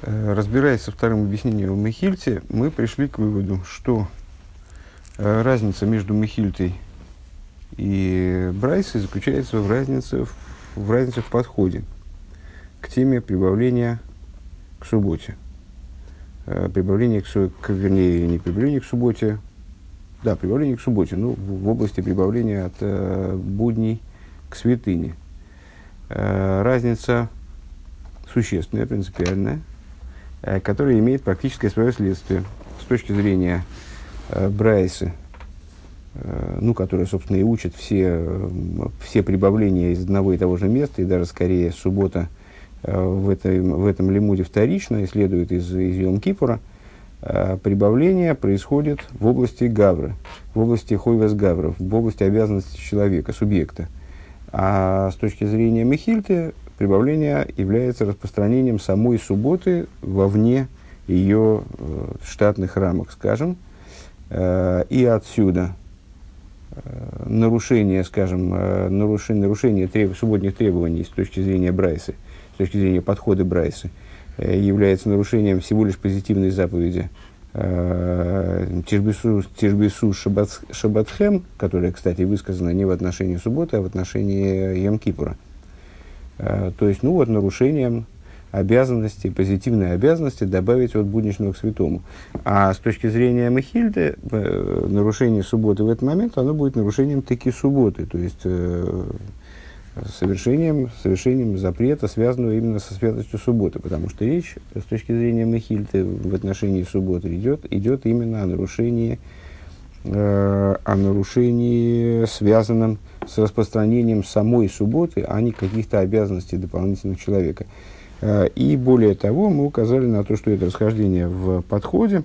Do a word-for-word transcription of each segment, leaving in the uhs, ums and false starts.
Э, Разбираясь со вторым объяснением в Мехильте, мы пришли к выводу, что э, разница между Мехильтой и Брайсой заключается в разнице в, в разнице в подходе к теме прибавления к субботе. Э, прибавление к, су- к, вернее, не прибавление к субботе, да, прибавление к субботе, ну, в, в области прибавления от э, будней к святыне. Э, разница существенная, принципиальная, которая имеет практическое свое следствие с точки зрения э, Брайсы, э, ну, которая, собственно, и учит все, э, все прибавления из одного и того же места, и даже скорее суббота э, в, этой, в этом лимуде вторично, и следует из, из Йом-Кипура. Э, прибавление происходит в области Гавры, в области Хойвес Гавров, в области обязанностей человека, субъекта. А с точки зрения Мехильты, прибавление является распространением самой субботы вовне ее э, штатных рамок, скажем. Э, и отсюда э, нарушение, скажем, э, нарушение, нарушение треб, субботних требований с точки зрения Брайсы, с точки зрения подхода Брайсы, э, является нарушением всего лишь позитивной заповеди Тишбису, Тишбису шабат, Шабатхем, которая, кстати, высказана не в отношении субботы, а в отношении Йом-Кипура. То есть, ну вот, нарушением обязанности, позитивной обязанности добавить от будничного к святому. А с точки зрения Мехильды, нарушение субботы в этот момент, оно будет нарушением таки субботы, то есть э, совершением, совершением запрета, связанного именно со святостью субботы, потому что речь с точки зрения Мехильды в отношении субботы идет, идет именно о нарушении, э, о нарушении, связанном с распространением самой субботы, а не каких-то обязанностей дополнительных человека. И более того, мы указали на то, что это расхождение в подходе,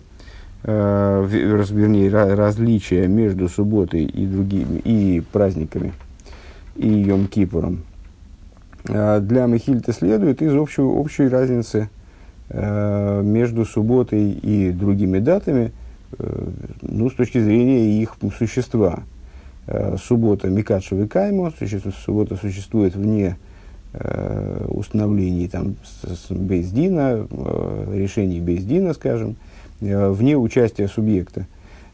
вернее, различие между субботой и другими, и праздниками, и Йом-Кипуром, для Мехильты следует из общей, общей разницы между субботой и другими датами, ну, с точки зрения их существа. Суббота Микат Шавикаймо, суббота существует вне э, установлений там, с, с Бейздина, э, решений Бейздина, скажем, э, вне участия субъекта,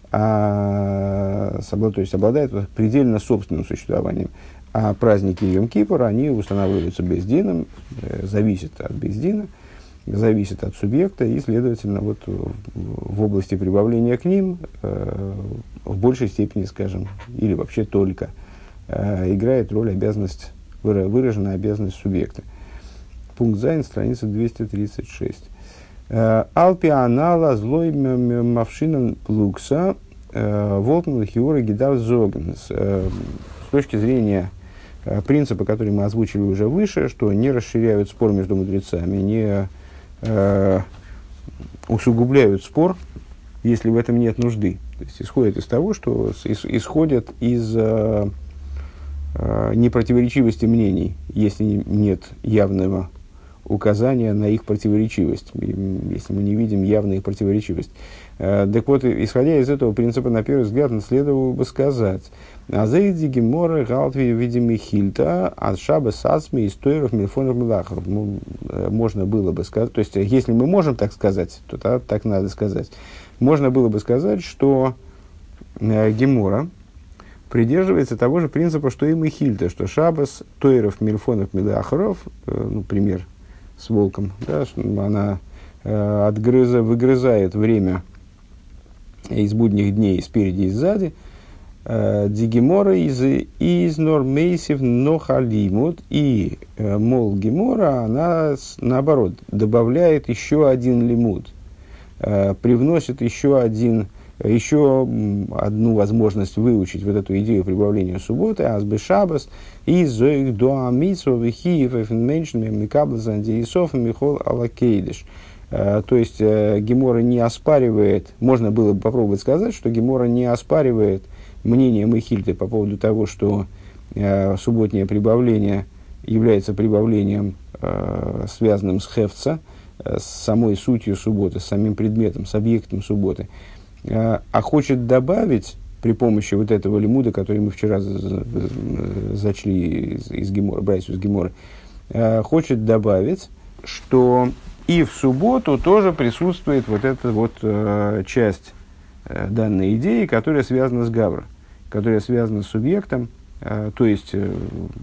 а, то есть обладает предельно собственным существованием. А праздники Йом-Кипура, они устанавливаются Бейздином, э, зависят от Бейздина, зависят от субъекта, и, следовательно, вот в, в области прибавления к ним э, в большей степени, скажем, или вообще только, э, играет роль обязанность, выра, выраженная обязанность субъекта. Пункт Зайн, страница двести тридцать шесть. Алпи анала злой мавшинан плукса волтн хиора гидав зоген. С точки зрения принципа, который мы озвучили уже выше, что не расширяют спор между мудрецами, не э, усугубляют спор, если в этом нет нужды. То есть исходит из того, что ис, исходят из э, э, непротиворечивости мнений, если нет явного указания на их противоречивость, если мы не видим явную их противоречивость. Э, так вот, исходя из этого принципа, на первый взгляд, следовало бы сказать: Азейди Гемора Галтви видими Хильта от Шаба Сасми и Стоиров Мильфонов Милахаров. Можно было бы сказать, то есть, если мы можем так сказать, то так, так надо сказать. Можно было бы сказать, что э, Гемора придерживается того же принципа, что и Мехильта, что Шабас, Тойров, Мильфонов, Милахаров, э, ну, пример с волком, да, она э, отгрыза, выгрызает время из будних дней спереди и сзади. Дигемора из из нормейсив нохалимут, и э, мол Гемора, она наоборот добавляет еще один лимут, э, привносит еще один, еще одну возможность выучить вот эту идею прибавления субботы, азбе шабас, и зоих дуамисов вихиев эфенменшнами микаблазан диисов михол алакейдыш. То есть э, Гемора не оспаривает, можно было бы попробовать сказать, что Гемора не оспаривает мнение Мехильты по поводу того, что э, субботнее прибавление является прибавлением, э, связанным с хефца, э, с самой сутью субботы, с самим предметом, с объектом субботы, э, а хочет добавить при помощи вот этого лимуда, который мы вчера за, за, зачли из, из Гемора, Брайсу из Гемора, э, хочет добавить, что И в субботу тоже присутствует вот эта вот э, часть э, данной идеи, которая связана с гавра, которая связана с субъектом, э, то есть э,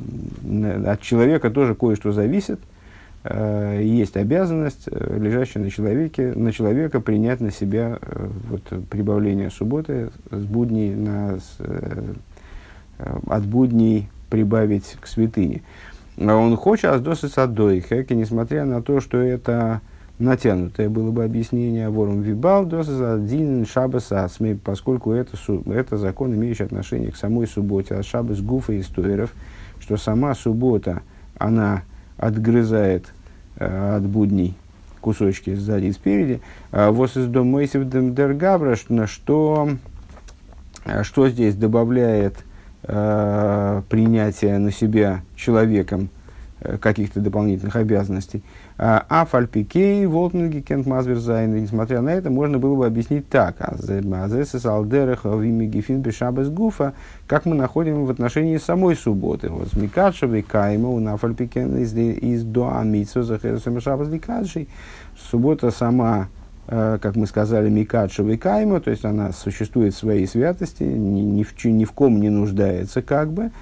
от человека тоже кое-что зависит, э, есть обязанность, э, лежащая на человеке, на человека принять на себя э, вот, прибавление субботы с будней на, с, э, от будней прибавить к святыне. Он хочет аздосис аддойхек, и несмотря на то, что это натянутое было бы объяснение ворум вибал досис аддин шабас асмей, поскольку это, это закон, имеющий отношение к самой субботе, а шабас гуфа и стоеров, что сама суббота, она отгрызает э, от будней кусочки сзади и спереди. Вот из дом Мойсев Дергабра, что, что, что здесь добавляет э, принятие на себя человеком э, каких-то дополнительных обязанностей. А фальпикей, волтнги, кент мазверзайн, несмотря на это, можно было бы объяснить так. Азесес алдерех вимигифин бешабес гуфа, как мы находим в отношении самой субботы. Вот смикадшевый кайма у нафальпикен из доамитсо захерсом шабес ликадший. Суббота сама, как мы сказали, микадшевый кайма, то есть она существует в своей святости, ни, ни, в, ни в ком не нуждается, как бы.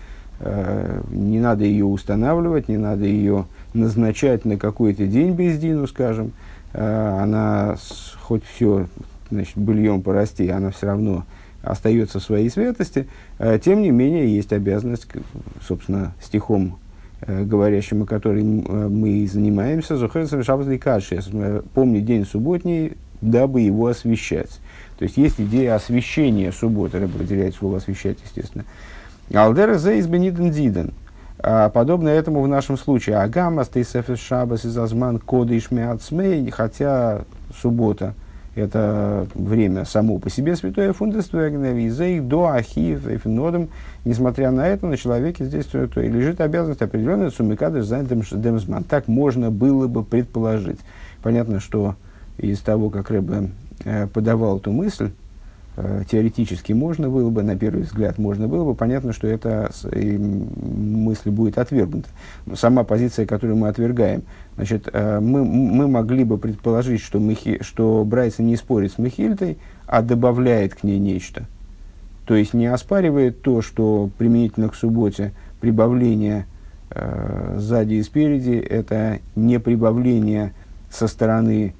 Не надо ее устанавливать, не надо ее назначать на какой-то день бездину, скажем. Она, хоть все, значит, быльем порасти, она все равно остается в своей святости. Тем не менее, есть обязанность, собственно, стихом, говорящим, о котором мы и занимаемся, «Зохерсом шаббат ликадши», помни день субботний, дабы его освящать. То есть, есть идея освящения субботы, Рэб выделяет слово «освящать», естественно. Алдера зе избениден диден. Подобно этому в нашем случае. Агама стейсефес шабас из азман кодиш меацмей, хотя суббота это время само по себе святое фундествуэгневизей до ахиев эфинодом. Несмотря на это, на человеке здесь то, то и лежит обязанность определенная сумикадыш за демзман. Так можно было бы предположить. Понятно, что из того, как Рэбе э, подавал эту мысль, теоретически можно было бы, на первый взгляд можно было бы, понятно, что эта мысль будет отвергнута. Сама позиция, которую мы отвергаем, значит, мы, мы могли бы предположить, что, Михи, что Брайса не спорит с Мехильтой, а добавляет к ней нечто. То есть не оспаривает то, что применительно к субботе прибавление э, сзади и спереди, это не прибавление со стороны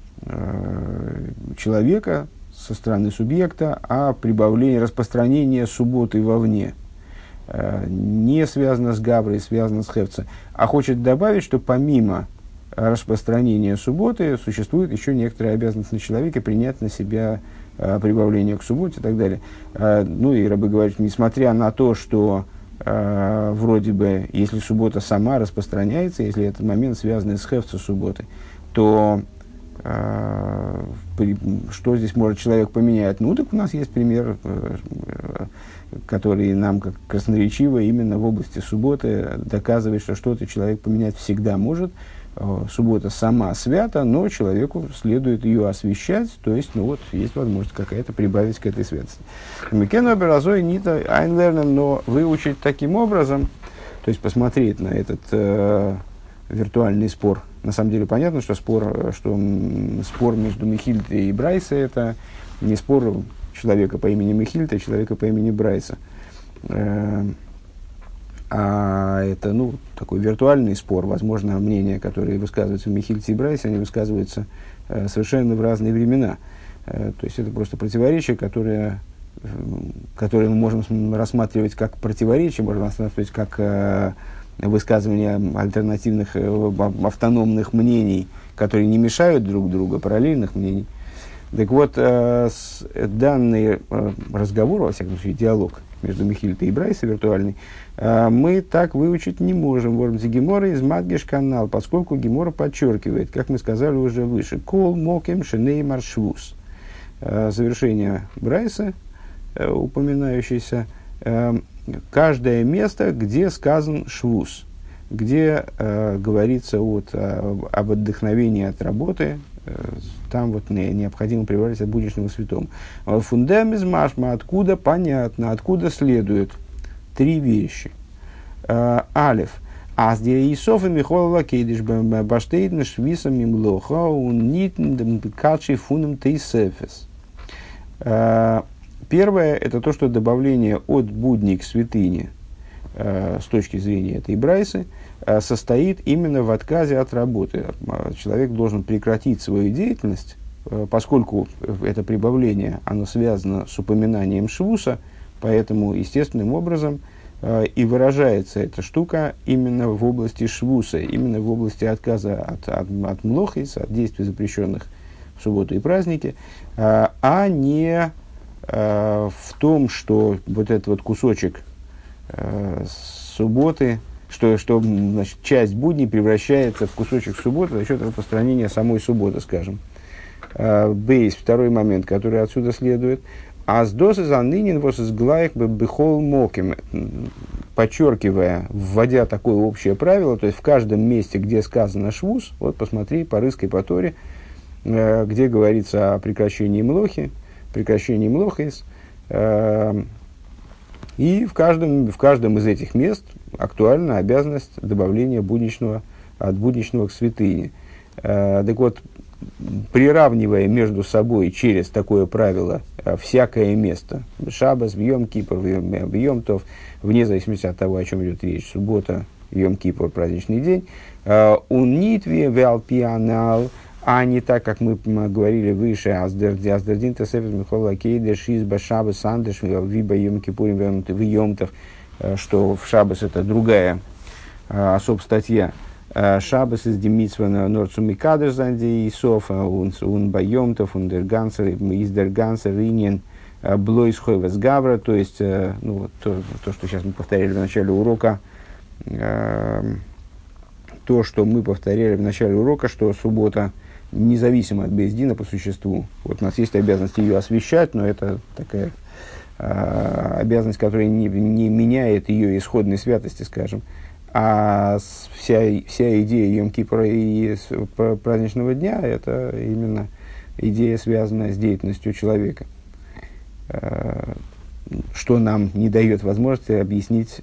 э, человека, со стороны субъекта, а прибавление, распространение субботы вовне. Э, не связано с гаврой, связано с хевцем. А хочет добавить, что помимо распространения субботы существует еще некоторая обязанность на человека принять на себя э, прибавление к субботе и так далее. Э, ну и Рабби говорит, несмотря на то, что э, вроде бы, если суббота сама распространяется, если этот момент связан с хевцем субботы, то что здесь может человек поменять? Ну, так у нас есть пример, который нам, как красноречиво, именно в области субботы доказывает, что что-то человек поменять всегда может. Суббота сама свята, но человеку следует ее освещать, то есть, ну вот, есть возможность какая-то прибавить к этой святости. Микену образой нита айнлернен, но выучить таким образом, то есть посмотреть на этот э, виртуальный спор. На самом деле понятно, что спор, что спор между Мехильтой и Брайсой – это не спор человека по имени Мехильта, а человека по имени Брайса. Э, а это, ну, такой виртуальный спор. Возможно, мнения, которые высказываются в Мехильте и Брайсе, они высказываются э, совершенно в разные времена. Э, то есть это просто противоречие, которое, э, которое мы можем рассматривать как противоречие, можем рассматривать как э, высказывания альтернативных, автономных мнений, которые не мешают друг другу, параллельных мнений. Так вот, э, с, данный э, разговор, во всяком случае, диалог между Мехильтой и Брайсой виртуальный, э, мы так выучить не можем. Вормзи Гемора из Мадгеш канал, поскольку Гемора подчеркивает, как мы сказали уже выше, кол мокем шеней маршвус. Э, завершение Брайса, э, упоминающееся, э, каждое место, где сказан швус, где э, говорится от, э, об отдохновении от работы, э, там вот не, необходимо прибавить от будничного святому. Фундамент машма, откуда понятно, откуда следует три вещи. Э, алиф. А с Исофа Михола Лакейдиш Баштейдна Швисом Мимлоха Унитн Качи Фуном Тейсефес. Первое – это то, что добавление от будни к святыне с точки зрения этой брайсы состоит именно в отказе от работы. Человек должен прекратить свою деятельность, поскольку это прибавление, оно связано с упоминанием швуса, поэтому естественным образом и выражается эта штука именно в области швуса, именно в области отказа от, от, от млохис, от действий, запрещенных в субботу и праздники, а не в том, что вот этот вот кусочек субботы, что, что значит, часть будней превращается в кусочек субботы за счет распространения самой субботы, скажем. Бейс, второй момент, который отсюда следует. А с дозы за нынен вос из глаек бехол моким, подчеркивая, вводя такое общее правило, то есть в каждом месте, где сказано швус, вот посмотри, порыскай по Торе, где говорится о прекращении млохи, прекращении млохис, и в каждом, в каждом из этих мест актуальна обязанность добавления будничного, от будничного к святыне. Так вот, приравнивая между собой через такое правило всякое место, шаббас, йом кипур, йом тов, вне зависимости от того, о чем идет речь, суббота, йом кипур, праздничный день, унитве вялпианал, а не так, как мы говорили выше, аздердин тесефес михола кейдеш изба шаббас андеш виба йом кипурим йом тов, что в шаббас это другая особая статья. Шаббас из Демитсва на Норцуми Кадр Занди и Софа, он Байомтов, он Дергансер, из Дергансер, Ринин, Блойс Хойвес Гавра, то есть, ну, то, то, что сейчас мы повторяли в начале урока, то, что мы повторяли в начале урока, что суббота независимо от Бейздина по существу. Вот у нас есть обязанность ее освещать, но это такая обязанность, которая не, не меняет ее исходной святости, скажем. А вся, вся идея Йом-Кипура и праздничного дня – это именно идея, связанная с деятельностью человека, что нам не дает возможности объяснить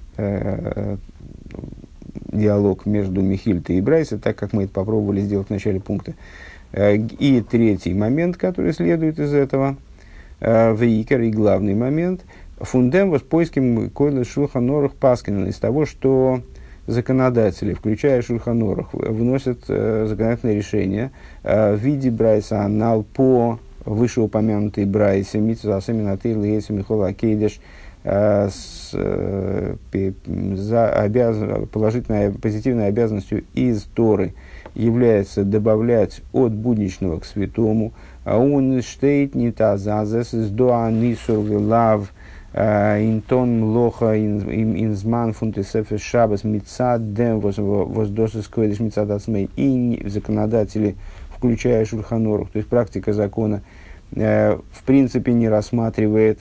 диалог между Мехильтой и Брайсой, так как мы это попробовали сделать в начале пункта. И третий момент, который следует из этого, вейкер, и главный момент, фундем вос поиским койлы Шулхан Орух Паскинен, из того, что законодатели, включая Шулхан Орух, вносят э, законодательное решение э, в виде Брайса Анал по вышеупомянутой Брайсе, Митцва Асаминатей Лейси Михола Кейдеш, э, с э, за обяз... положительной, позитивной обязанностью из Торы является добавлять от будничного к святому, а он штейт не тазазес из доа нисур вилав интон млоха инзман фунтесефес шабас мицад дем воздосис койдеш мицад ацмей. И законодатели, включая Шулхан Орух, то есть практика закона, в принципе не рассматривает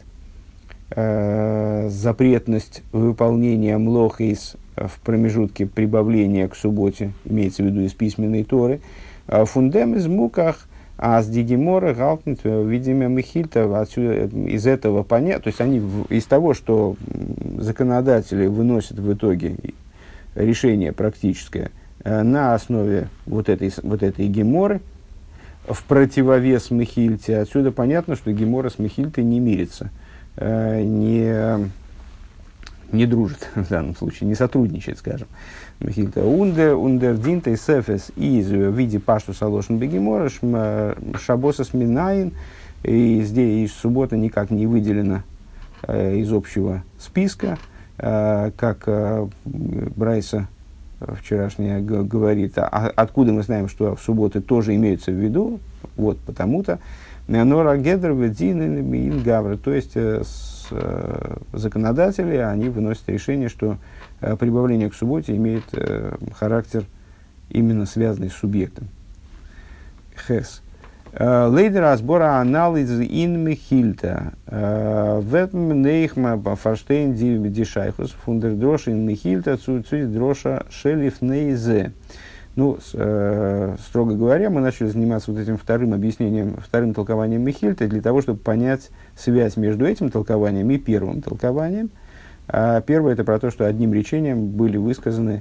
запретность выполнения млохис в промежутке прибавления к субботе, имеется в виду из письменной Торы, фундем из муках, а с Дигимора Галтнит, видимо, Мехильта, отсюда, из этого понятно, то есть они из того, что законодатели выносят в итоге решение практическое на основе вот этой, вот этой Геморы, в противовес Мехильте, отсюда понятно, что Гемора с Мехильтой не мирится, не, не дружит в данном случае, не сотрудничает, скажем. Мехильта ундер, ундер динтей сефес из в виде пашту салошен бегемора шабоса сминаин, и здесь суббота никак не выделена э, из общего списка, э, как э, Брайса вчерашняя г- говорит, а откуда мы знаем, что субботы тоже имеются в виду, вот потому-то, нора гедр ведин гавра, то есть э, с, э, законодатели, они выносят решение, что э, прибавление к субботе имеет э, характер именно связанный с субъектом. Хес. Лейдер разбора анализ ин Мехильта. В этом нейхма фарштейн дишайхус фундер дроша ин Мехильта цуцуй дроша шелиф нейзе. Ну, с, э, строго говоря, мы начали заниматься вот этим вторым объяснением, вторым толкованием Мехильта для того, чтобы понять связь между этим толкованием и первым толкованием. А первое – это про то, что одним речением были высказаны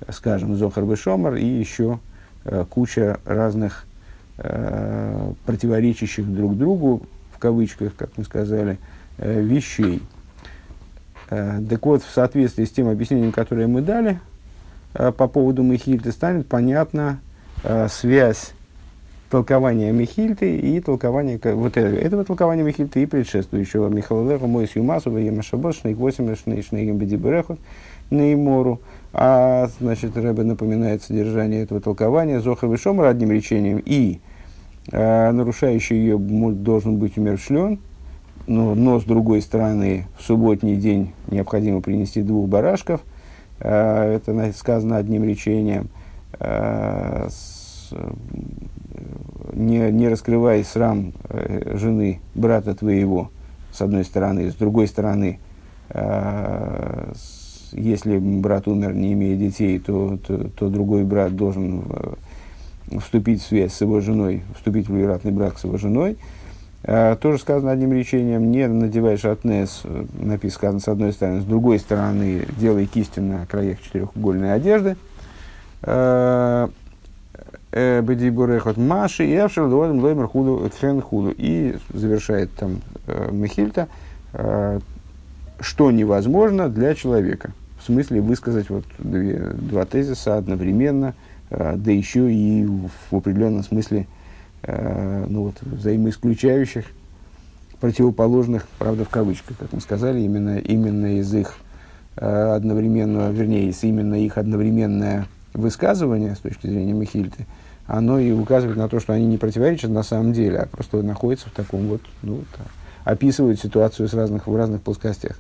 скажем, Зохар Вешомар и еще э, куча разных э, противоречащих друг другу, в кавычках, как мы сказали, э, вещей. Э, так вот, в соответствии с тем объяснением, которое мы дали э, по поводу Мехильты, станет понятна э, связь толкования Мехильты и толкования вот этого, этого толкования Мехильты и предшествующего Михалелеха Мойс Юмасова Емашабос Шнейк восемь Шнейк Бедиберехот Неймору. А значит, Ребе напоминает содержание этого толкования Зохар Вешомар одним речением, и э, нарушающий ее должен быть умершлен, но, но с другой стороны в субботний день необходимо принести двух барашков. Э, это сказано одним речением. Э, с, Не, не раскрывай срам э, жены брата твоего, с одной стороны. С другой стороны, э, с, если брат умер, не имея детей, то, то, то другой брат должен э, вступить в связь с его женой, вступить в вероятный брак с его женой. Э, тоже сказано одним речением: не надевай шатнес, написано, сказано, с одной стороны. С другой стороны, делай кистью на краях четырехугольной одежды. Э, Бедибурехот Маши и Авшел Лоем Лоймер Худу Тхен Худу. И завершает там э, Мехильта, э, что невозможно для человека. В смысле высказать вот две, два тезиса одновременно, э, да еще и в определенном смысле э, ну вот, взаимоисключающих, противоположных, правда в кавычках, как мы сказали, именно, именно из их э, одновременного, вернее, из именно их одновременное высказывание с точки зрения Мехильты, оно и указывает на то, что они не противоречат на самом деле, а просто находятся в таком вот, ну, вот, описывают ситуацию с разных, в разных плоскостях.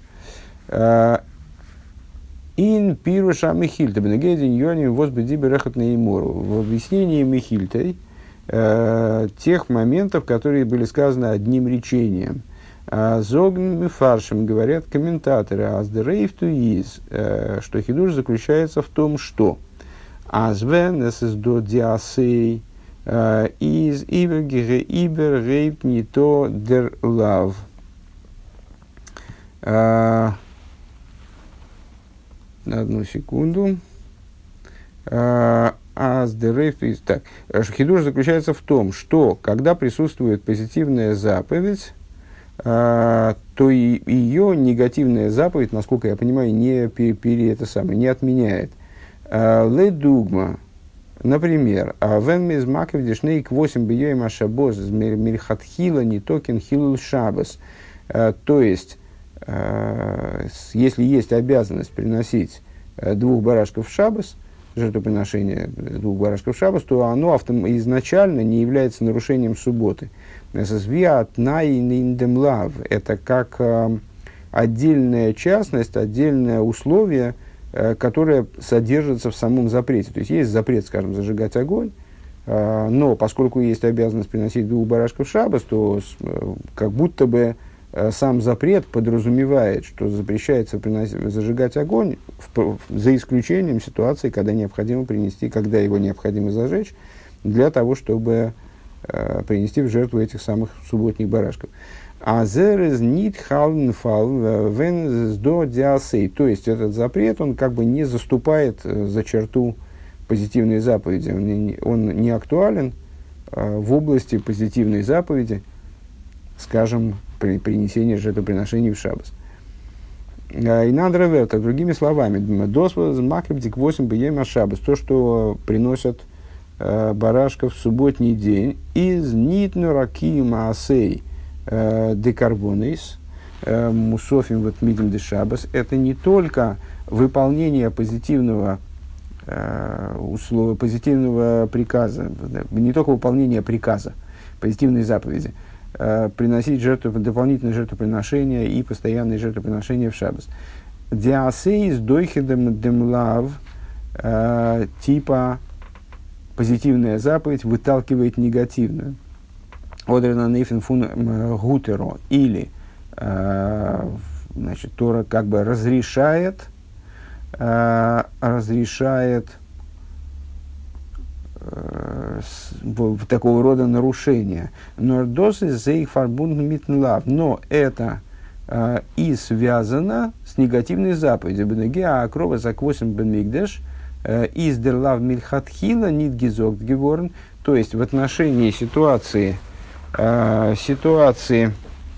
Ин пируша Мехильта бенегедин йоним возбеди берехот неймору. В объяснении Мехильтой э, тех моментов, которые были сказаны одним речением. Зогн фаршем, говорят комментаторы, аздерейфту из, что хидуш заключается в том, что Азвен, es ist do diasei, из ибергере ибер рейп не то дер лав. Одну секунду. Аз де рейп из... Так, хидуш заключается в том, что когда присутствует позитивная заповедь, то и ее негативная заповедь, насколько я понимаю, не, пере, это самое, не отменяет. Ледугма, например, «Вен миз макев дешнейк восемь бьёйм ашабос мирхатхила не токен хилул шабас». То есть, если есть обязанность приносить двух барашков в шабас, жертвоприношение двух барашков в шабас, то оно автом, изначально не является нарушением субботы. Это как отдельная частность, отдельное условие, которое содержится в самом запрете. То есть, есть запрет, скажем, зажигать огонь, но поскольку есть обязанность приносить двух барашков в шабас, то как будто бы сам запрет подразумевает, что запрещается приносить, зажигать огонь, в, за исключением ситуации, когда необходимо принести, когда его необходимо зажечь, для того, чтобы э, принести в жертву этих самых субботних барашков. А зерез нит халнфал вен сдо диасей. То есть, этот запрет, он как бы не заступает за черту позитивной заповеди. Он не, он не актуален э, в области позитивной заповеди, скажем, при принесении жертвоприношений в шаббас. И надо реверта, другими словами, досвоз макребдик восемь бьема шаббас, то, что приносят э, барашков в субботний день, из нитну раким асей декарбонейс, мусофим вот мидим де шаббас, это не только выполнение позитивного э, условия, позитивного приказа, не только выполнение приказа, позитивной заповеди, э, приносить жертву, дополнительные жертвоприношения и постоянные жертвоприношения в шаббас. Диасейс дойхедем демлав, типа позитивная заповедь выталкивает негативную. Одрена нейфен фун гутеро, или э, значит, Тора как бы разрешает, э, разрешает э, с, такого рода нарушения. Но это э, и связано с негативной заповедью. Бенегеа акрова заквосим бенмигдеш из дер лав мильхатхила нит гизогт геворн, то есть в отношении ситуации, ситуации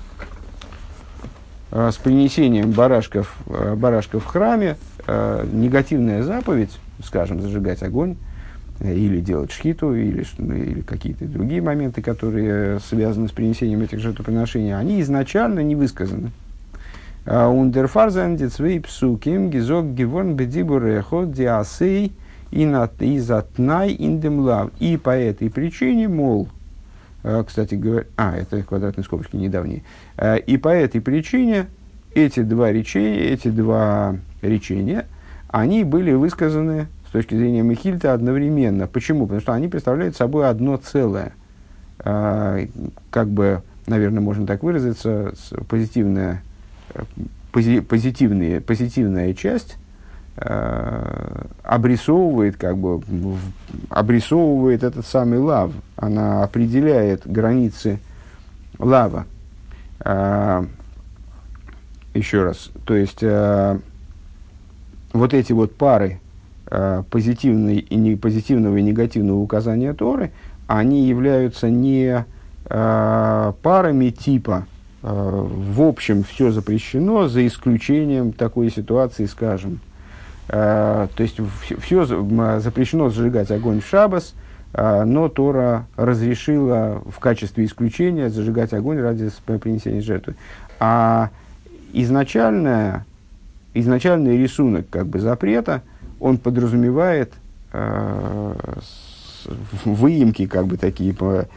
с принесением барашков, барашков в храме, негативная заповедь, скажем, зажигать огонь, или делать шхиту, или, или какие-то другие моменты, которые связаны с принесением этих жертвоприношений, они изначально не высказаны. Ундерфарзен децвей псуким гизок геворн бедибурехо диасей и затнай индемлав. И по этой причине, мол, кстати говоря, а, это квадратные скобочки недавние, и по этой причине эти два речения, эти два речения, они были высказаны с точки зрения Мехильта одновременно. Почему? Потому что они представляют собой одно целое. Как бы, наверное, можно так выразиться, позитивная, пози, позитивная, позитивная часть обрисовывает, как бы, обрисовывает этот самый лав. Она определяет границы лава. Еще раз. То есть, вот эти вот пары позитивной и не, позитивного и негативного указания Торы, они являются не э, парами типа э, в общем все запрещено, за исключением такой ситуации, скажем. Э, то есть все запрещено зажигать огонь в шаббас, э, но Тора разрешила в качестве исключения зажигать огонь ради принесения жертвы. А изначальная, изначальный рисунок как бы запрета, он подразумевает э, выемки, как бы такие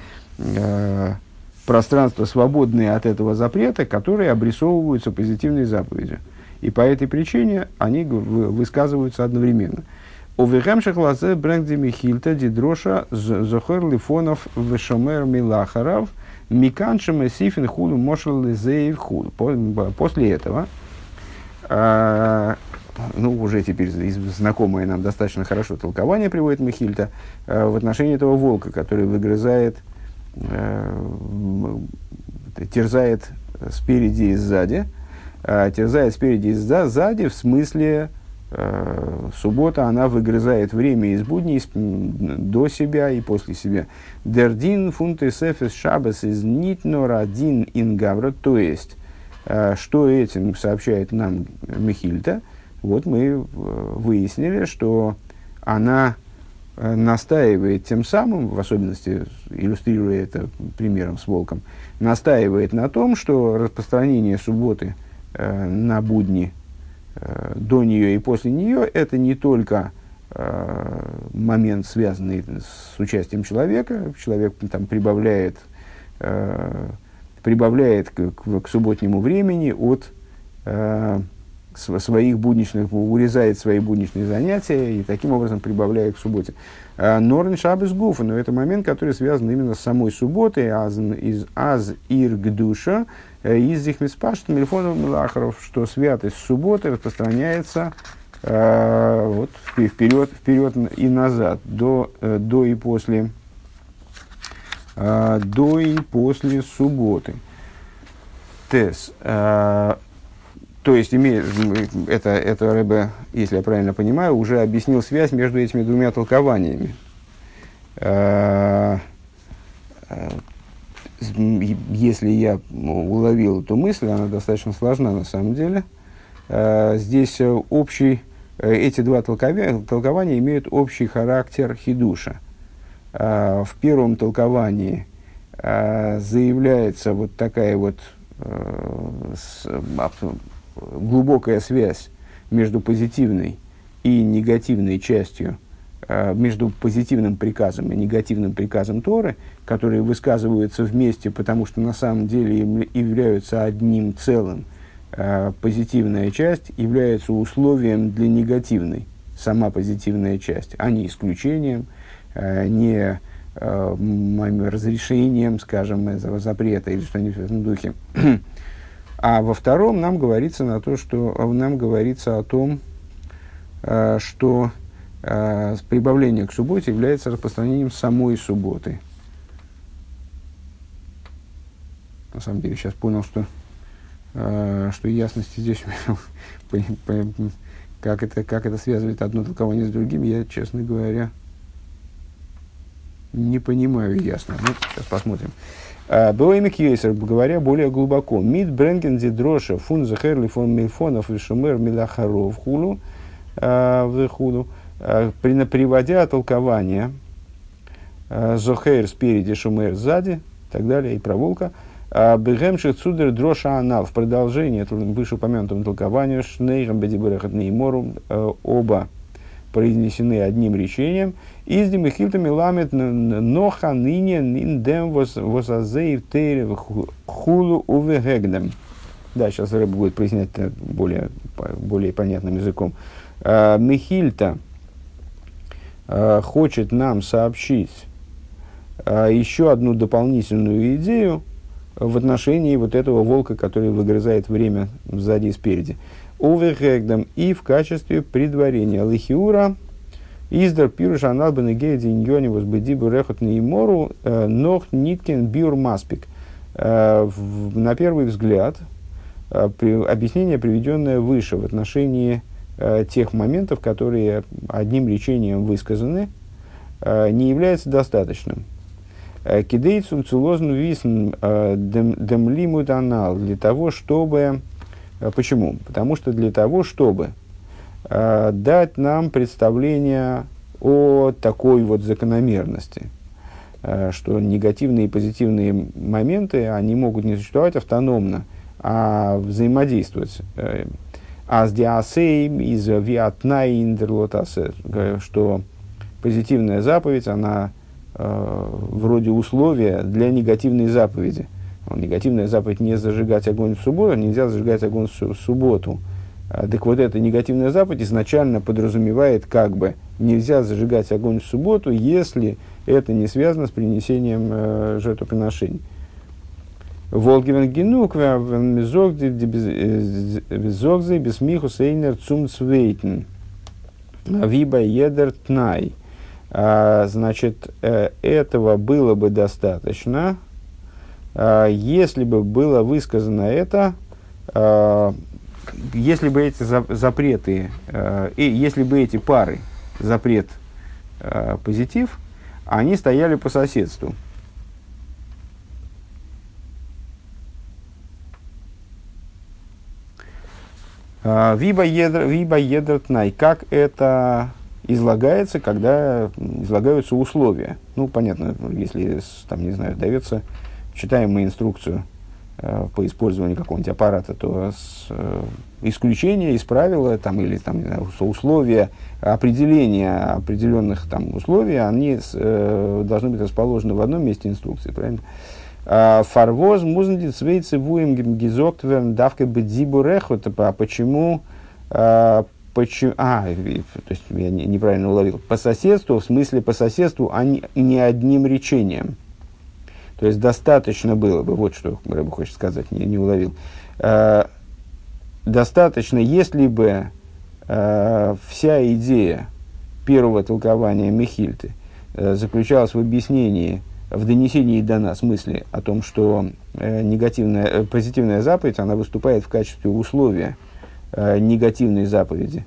э, пространства, свободные от этого запрета, которые обрисовываются позитивной заповедью. И по этой причине они высказываются одновременно. Овехемших лазе брэнгди михильта дидроша зохер лифонов вешомер милахарав миканшем сифин худу мошел лизеев худу. После этого э, ну, уже теперь знакомое нам достаточно хорошо толкование приводит Мехильта э, в отношении этого волка, который выгрызает, э, терзает спереди и сзади. Э, терзает спереди и сзади в смысле э, суббота, она выгрызает время из будней до себя и после себя. Дердин фунты сефес шабас из нитнор один ингавра, то есть, э, что этим сообщает нам Мехильта. Вот мы выяснили, что она настаивает тем самым, в особенности иллюстрируя это примером с волком, настаивает на том, что распространение субботы э, на будни э, до нее и после нее это не только э, момент, связанный с участием человека. Человек там прибавляет, э, прибавляет к, к, к субботнему времени от э, своих будничных, урезает свои будничные занятия и таким образом прибавляет к субботе. Норн шаббес гуфа, но это момент, который связан именно с самой субботой, из аз ир гдуша, из их миспашт мильфонов милахаров, что святость субботы распространяется э, вот, вперед, вперед и назад, до, до и после, э, до и после субботы. Тес. Э, То есть, имеет, это, это Ребе, если я правильно понимаю, уже объяснил связь между этими двумя толкованиями. Если я уловил эту мысль, она достаточно сложна на самом деле. Здесь общий, эти два толкования, толкования имеют общий характер хидуша. В первом толковании заявляется вот такая вот глубокая связь между позитивной и негативной частью, между позитивным приказом и негативным приказом Торы, которые высказываются вместе, потому что на самом деле являются одним целым. Позитивная часть является условием для негативной, сама позитивная часть, а не исключением, не разрешением, скажем, этого запрета или что-нибудь в этом духе. А во втором нам говорится, на то, что, нам говорится о том, что прибавление к субботе является распространением самой субботы. На самом деле, сейчас понял, что, что ясности здесь Как это, как это связывает одно толкование с другим, я, честно говоря, не понимаю ясно. Ну, сейчас посмотрим. Бэуэмик Йойсер, говоря более глубоко. Мид бренген ди дроша фун захерли фон мильфонов и шумер милахаров хулу в худу. Приводя толкование зохер спереди, шумер сзади, и так далее, и проволока. Бегемши цудер дроша анал. В продолжение вышеупомянутого толкования шнейгам бедиберахат неймору оба произнесены одним речением. Издим и хилтами ламет ноха ныне ниндем восазеев тейре хулу увегегдем. Да, сейчас Рэб будет прояснять более, более понятным языком. Мехильта хочет нам сообщить еще одну дополнительную идею в отношении вот этого волка, который выгрызает время сзади и спереди. Увегегдем и в качестве предварения. Лихиура издер пируш анал бенегея диньони возбедибу рехот неймору нох ниткин биур маспик. На первый взгляд, объяснение, приведенное выше в отношении тех моментов, которые одним речением высказаны, не является достаточным. Кидейцум цулозн висн демлимут анал, для того, чтобы... Почему? Потому что для того, чтобы э, дать нам представление о такой вот закономерности, э, что негативные и позитивные моменты, они могут не существовать автономно, а взаимодействовать. Аз диасейм из виатнай индерлотасе, что позитивная заповедь, она э, вроде условия для негативной заповеди. Негативная заповедь не зажигать огонь в субботу, нельзя зажигать огонь в субботу. А, так вот, эта негативная заповедь изначально подразумевает, как бы, нельзя зажигать огонь в субботу, если это не связано с принесением э, жертвоприношений. Волгивен генук везогзе бесмиху сейнер цум цвейтен виба едер тнай. Значит, э, этого было бы достаточно, если бы было высказано это, если бы эти запреты, и если бы эти пары, запрет, позитив, они стояли по соседству. Виба едер тнай. Как это излагается, когда излагаются условия? Ну, понятно, если, там, не знаю, дается... Читаем мы инструкцию э, по использованию какого-нибудь аппарата, то с, э, исключения из правила там, или там, не знаю, условия, определения определенных там, условий, они с, э, должны быть расположены в одном месте инструкции, правильно? Фарвоз музнди цвейцы вуем гизоктверн давка бедзибу рехот. А почему? А, почему а, то есть я не, неправильно уловил. По соседству, в смысле по соседству, а не, не одним речением. То есть достаточно было бы, вот что Рэб хочет сказать, не, не уловил. Э, достаточно, если бы э, вся идея первого толкования Мехильты э, заключалась в объяснении, в донесении до нас мысли о том, что э, негативная, э, позитивная заповедь, она выступает в качестве условия э, негативной заповеди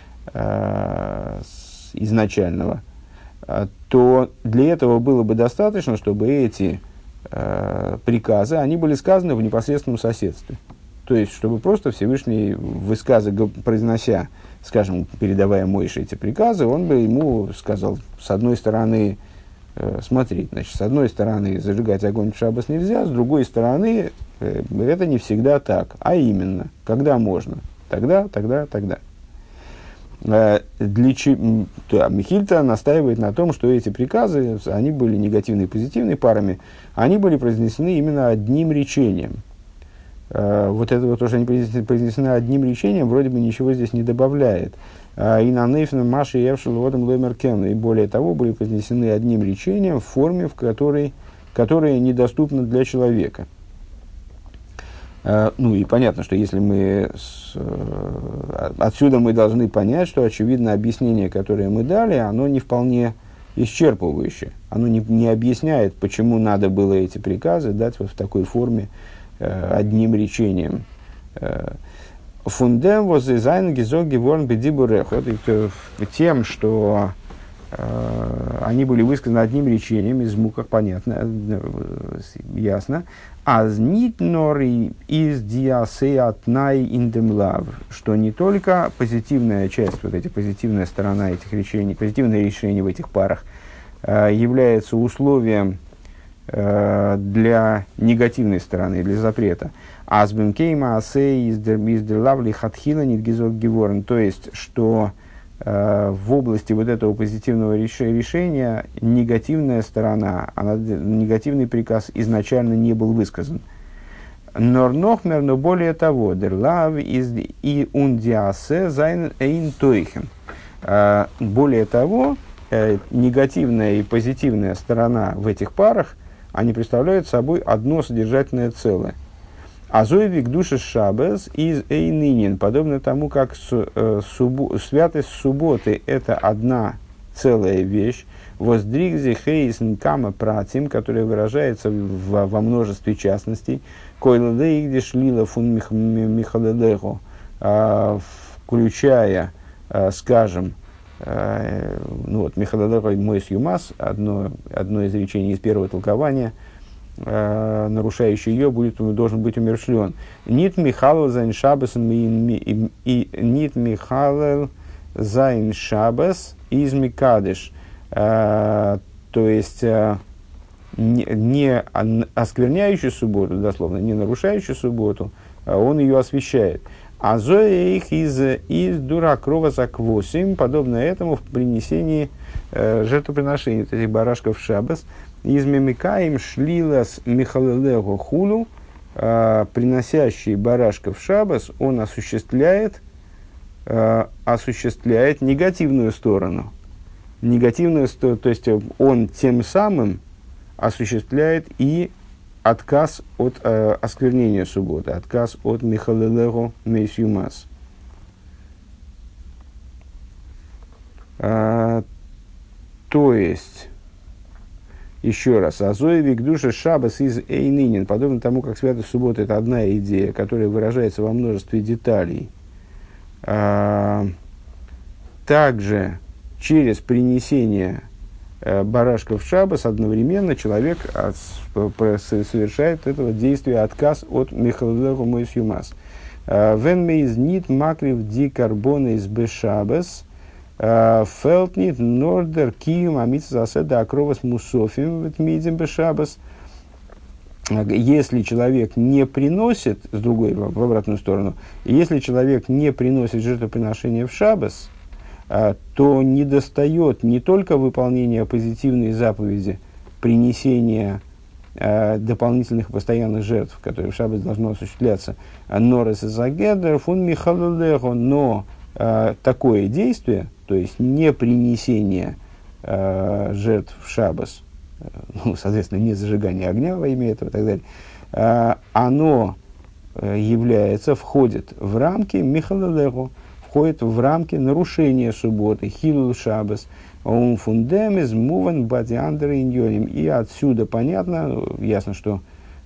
э, изначального, э, то для этого было бы достаточно, чтобы эти приказы, они были сказаны в непосредственном соседстве. То есть, чтобы просто Всевышний, высказы, произнося, скажем, передавая Моше эти приказы, он бы ему сказал, с одной стороны, э, смотри, значит, с одной стороны, зажигать огонь в шаббат нельзя, с другой стороны, э, это не всегда так, а именно, когда можно, тогда, тогда, тогда. Для, да, Мехильта настаивает на том, что эти приказы, они были негативные и позитивные парами, они были произнесены именно одним речением. Вот это вот тоже они произнесены одним речением, вроде бы ничего здесь не добавляет. И на нейфна Маши Евшел Водом Лемеркен, и более того, были произнесены одним речением в форме, в которой, которая недоступна для человека. Ну и понятно, что если мы с, отсюда мы должны понять, что очевидно объяснение, которое мы дали, оно не вполне исчерпывающее. Оно не, не объясняет, почему надо было эти приказы дать вот в такой форме э, одним речением. Фундем воззайн гизог геворн бедибурех. Это тем, что э, они были высказаны одним речением, из муках, понятно, ясно. Аз нит нори из диасеатнай индемлав, что не только позитивная часть, вот эти позитивная сторона этих речений, позитивное решение в этих парах э, является условием э, для негативной стороны, для запрета. Азбен кейма асей из дерлавли хатхила нидгизок геворн, то есть, что э, в области вот этого позитивного реш- решения негативная сторона, она, негативный приказ изначально не был высказан. Норнохмер, но более того, дерлав из и ундиасе зайн эйн тойхен. Более того, э, негативная и позитивная сторона в этих парах, они представляют собой одно содержательное целое. Азоевик души шабес из эйнинин, подобно тому, как су, э, субу, святость субботы – это одна целая вещь, воздригзи хейсен кама пратим, которая выражается в, во множестве частностей, койладеигдиш лила фун михаледехо, включая, а, скажем, а, ну вот, михаледехо мойс юмас, одно, одно из речений из первого толкования, нарушающий ее будет, должен быть умершлен. Нит Михалел зайн шабес и нит Михалел зайн шабес из Микадыш. То есть не оскверняющий субботу, дословно, не нарушающий субботу, он ее освящает. А зоя их из, из дуракрова заквосим, подобно этому в принесении жертвоприношений этих барашков в шабес. Из мемикаем шлилас михалелего хулу, приносящий барашков в шабас, он осуществляет, э, осуществляет негативную сторону. Негативную сторону, то есть он тем самым осуществляет и отказ от э, осквернения субботы, отказ от михалелего мейсюмас. Э, то есть... Еще раз, азоевик душа шабас из эйнинин, подобно тому, как святость субботы – это одна идея, которая выражается во множестве деталей. А, также через принесение а, барашков в шабас одновременно человек от, совершает этого действия отказ от михалелеху мойсюмас. Вен мейз нит макрив ди карбона из бешабас, Фелтнит, Нордер, Кием, Амитса, Заседа, Акровас, Мусофим, Ветмидим, Бешабас. Если человек не приносит, с другой, в обратную сторону, если человек не приносит жертвоприношение в шабас, то не достает не только выполнения позитивной заповеди, принесения дополнительных постоянных жертв, которые в шаббат должно осуществляться, норес и загедер, фун михалелехо, но такое действие, то есть не принесение э, жертв в шаббас, э, ну, соответственно, не зажигание огня во имя этого и так далее, э, оно э, является, входит в рамки михалелехо, входит в рамки нарушения субботы, хилул шаббас, ум фундемис муван бадиандер иньоним. И отсюда понятно, ясно, что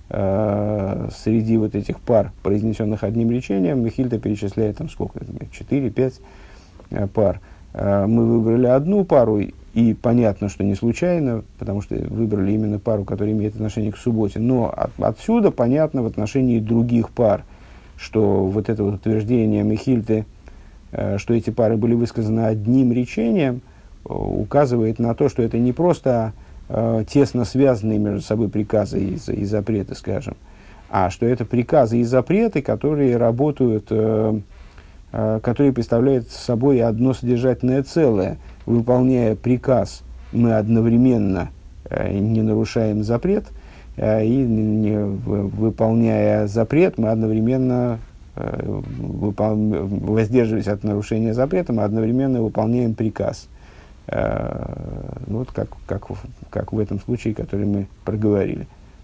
э, среди вот этих пар, произнесенных одним речением, Михильда перечисляет там сколько, четыре-пять э, пар. Мы выбрали одну пару, и понятно, что не случайно, потому что выбрали именно пару, которая имеет отношение к субботе. Но от, отсюда понятно в отношении других пар, что вот это вот утверждение Михильты, что эти пары были высказаны одним речением, указывает на то, что это не просто тесно связанные между собой приказы и, и запреты, скажем, а что это приказы и запреты, которые работают, которые представляют собой одно содержательное целое. Выполняя приказ, мы одновременно не нарушаем запрет, и не, выполняя запрет, мы одновременно, выпол... воздерживаясь от нарушения запрета, мы одновременно выполняем приказ. Вот как, как, как в этом случае, который мы проговорили.